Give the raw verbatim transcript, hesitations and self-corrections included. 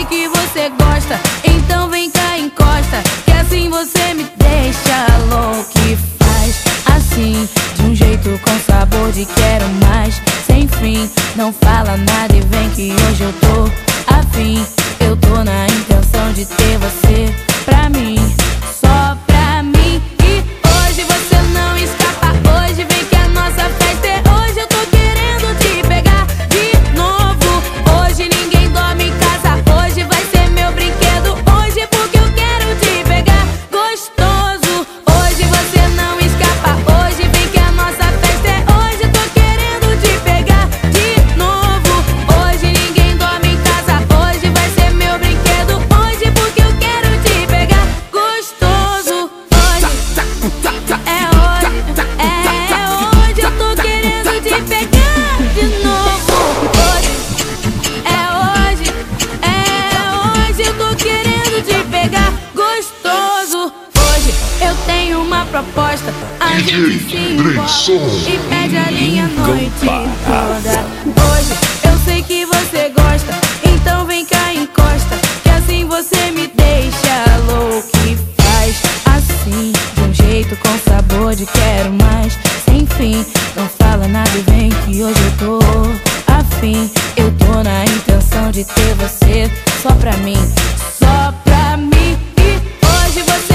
que você gosta, então vem cá, encosta, que assim você me deixa louco. E faz assim, de um jeito com sabor de quero mais, sem fim. Não fala nada e vem que hoje eu tô afim. Eu tô na intenção de ter você pra mim, só pra mim. E hoje você não escapa, hoje vem que a nossa festa é hoje. Eu tô querendo te pegar de novo. Hoje ninguém dorme em casa, hoje vai ser meu brinquedo. Hoje porque eu quero te pegar gostoso. Hoje você não escapa, hoje vem que a nossa festa é hoje. Eu tô querendo te pegar de novo. Hoje ninguém dorme em casa, hoje vai ser meu brinquedo. Hoje porque eu quero te pegar gostoso. Hoje é hoje, é hoje. Eu tô querendo te pegar de novo. Hoje é hoje, é hoje. Eu tô querendo te pegar gostoso. Hoje eu tenho uma proposta, a gente se envolve e pede a linha a noite toda. Hoje eu sei que você gosta, então vem cá, encosta, que assim você me deixa louco. E faz assim, de um jeito com sabor de quero mais, sem fim. Não fala nada e vem que hoje eu tô afim. Eu tô na intenção de ter você só pra mim, só pra mim. E hoje você